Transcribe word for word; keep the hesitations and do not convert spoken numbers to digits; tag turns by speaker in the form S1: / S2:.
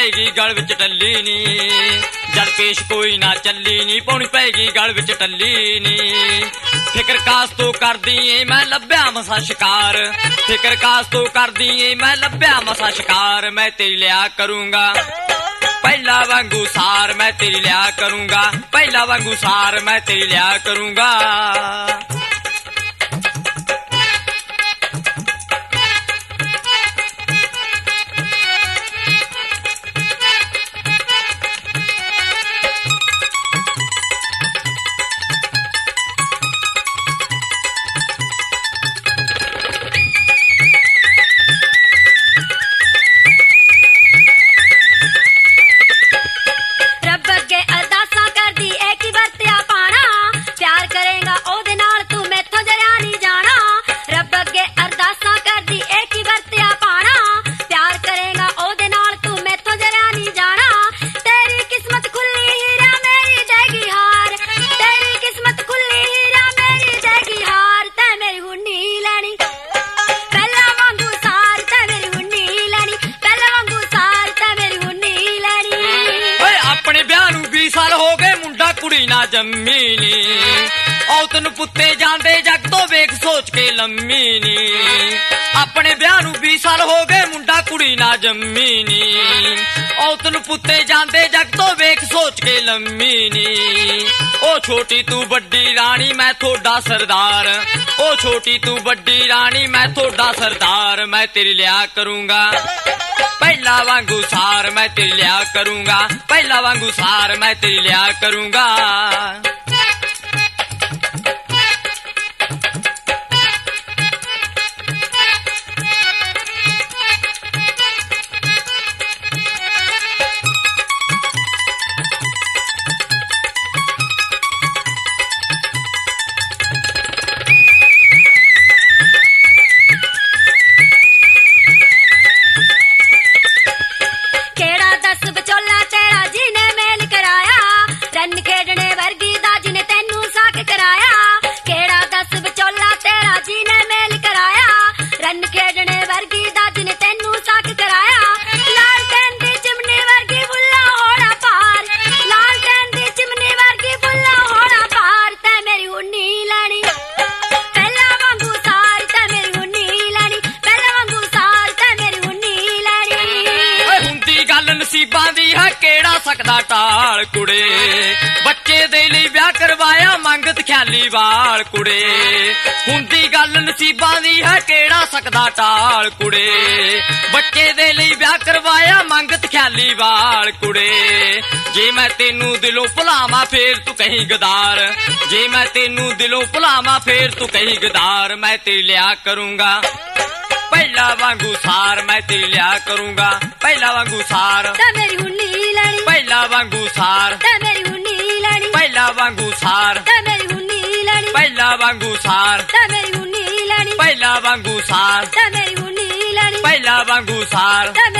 S1: ਪੈਗੀ ਗਲ ਵਿੱਚ ਟੱਲੀ ਨੀ ਜਦ ਪੇਸ਼ ਕੋਈ ਨਾ ਚੱਲੀ ਨੀ ਪਾਉਣੀ ਪੈਗੀ ਗਲ ਵਿੱਚ ਟੱਲੀ ਨੀ ਫਿਕਰ ਕਾਸ ਤੋਂ ਕਰਦੀ ਏ ਮੈਂ ਲੱਭਿਆ ਮਸਾ ਸ਼ਿਕਾਰ ਫਿਕਰ ਕਾਸ ਤੋਂ ਕਰਦੀ ਏ ਮੈਂ ਲੱਭਿਆ ਮਸਾ ਸ਼ਿਕਾਰ ਮੈਂ ਤੇਰੀ ਲਿਆ ਕਰੂੰਗਾ ਪਹਿਲਾ ਵਾਂਗੂ ਸਾਰ ਮੈਂ ਤੇਰੀ ਲਿਆ ਕਰੂੰਗਾ ਪਹਿਲਾ ਵਾਂਗੂ ਸਾਰ ਮੈਂ ਤੇਰੀ ਲਿਆ ਕਰੂੰਗਾ ਕੁੜੀ ਨਾ ਜੰਮੀ ਨੀ ਔਤ ਨੂੰ ਪੁੱਤੇ ਜਾਂਦੇ ਜੱਗ ਤੋਂ ਵੇਖ ਸੋਚ ਕੇ ਲੰਮੀ ਨੀ ਆਪਣੇ ਵਿਆਹ ਨੂੰ ਵੀਹ ਸਾਲ ਹੋ ਗਏ ਮੁੰਡਾ ਕੁੜੀ ਨਾ ਜੰਮੀ ਨੀ ਔਤ ਨੂੰ ਪੁੱਤੇ ਜਾਂਦੇ ਜੱਗ ਤੋਂ ਵੇਖ ਸੋਚ ਕੇ ਲੰਮੀ ਨੀ ਉਹ ਛੋਟੀ ਤੂੰ ਵੱਡੀ ਰਾਣੀ ਮੈਂ ਤੁਹਾਡਾ ਸਰਦਾਰ ਉਹ ਛੋਟੀ ਤੂੰ ਵੱਡੀ ਰਾਣੀ ਮੈਂ ਤੁਹਾਡਾ ਸਰਦਾਰ ਮੈਂ ਤੇਰੀ ਲਿਆ ਕਰੂੰਗਾ ਪਹਿਲਾ ਵਾਂਗੂ ਸਾਰ ਮੈਂ ਤੇਰੀ ਲਿਆ ਕਰੂੰਗਾ ਪਹਿਲਾ ਵਾਂਗੂ ਸਾਰ ਮੈਂ ਤੇਰੀ ਲਿਆ ਕਰੂੰਗਾ ਨਸੀਬਾਂ ਦੀ ਹੈ ਕਿਹੜਾ ਸਕਦਾ ਟਾਲ ਕੁੜੇ ਬੱਚੇ ਦੇ ਲਈ ਵਿਆਹ ਕਰਵਾਇਆ ਮੰਗਤ ਖਿਆਲੀ ਵਾਲ ਕੁੜੇ ਹੁੰਦੀ ਗੱਲ ਨਸੀਬਾਂ ਦੀ ਹੈ ਕਿਹੜਾ ਸਕਦਾ ਟਾਲ ਕੁੜੇ ਬੱਚੇ ਦੇ ਲਈ ਵਿਆਹ ਕਰਵਾਇਆ ਮੰਗਤ ਖਿਆਲੀ ਵਾਲ ਕੁੜੇ ਜੇ ਮੈਂ ਤੈਨੂੰ ਦਿਲੋਂ ਭੁਲਾਵਾਂ ਫੇਰ ਤੂੰ ਕਹੀਂ ਗਦਾਰ ਜੇ ਮੈਂ ਤੈਨੂੰ ਦਿਲੋਂ ਭੁਲਾਵਾਂ ਫੇਰ ਤੂੰ ਕਹੀਂ ਗਦਾਰ ਮੈਂ ਤੇਰੀ ਲਿਆ ਕਰੂੰਗਾ ਪਹਿਲਾ ਵਾਂਗੂ ਸਾਰ ਮੈਂ ਤੇਰੀ ਲਿਆ ਕਰੂੰਗਾ ਪਹਿਲਾ ਵਾਂਗੂ ਸਾਰ ਤੇ ਮੇਰੀ ਹੁਣੀ ਲੈਣੀ ਪਹਿਲਾ ਵਾਂਗੂ ਸਾਰ ਤੇ ਮੇਰੀ ਹੁਣੀ ਲੈਣੀ ਪਹਿਲਾ ਵਾਂਗੂ ਸਾਰ ਤੇ ਮੇਰੀ ਹੁਣੀ ਲੈਣੀ ਪਹਿਲਾ ਵਾਂਗੂ ਸਾਰ ਤੇ ਮੇਰੀ ਹੁਣੀ ਲੈਣੀ ਪਹਿਲਾ ਵਾਂਗੂ ਸਾਰ ਤੇ ਮੇਰੀ ਹੁਣੀ ਲੈਣੀ ਪਹਿਲਾ ਵਾਂਗੂ ਸਾਰ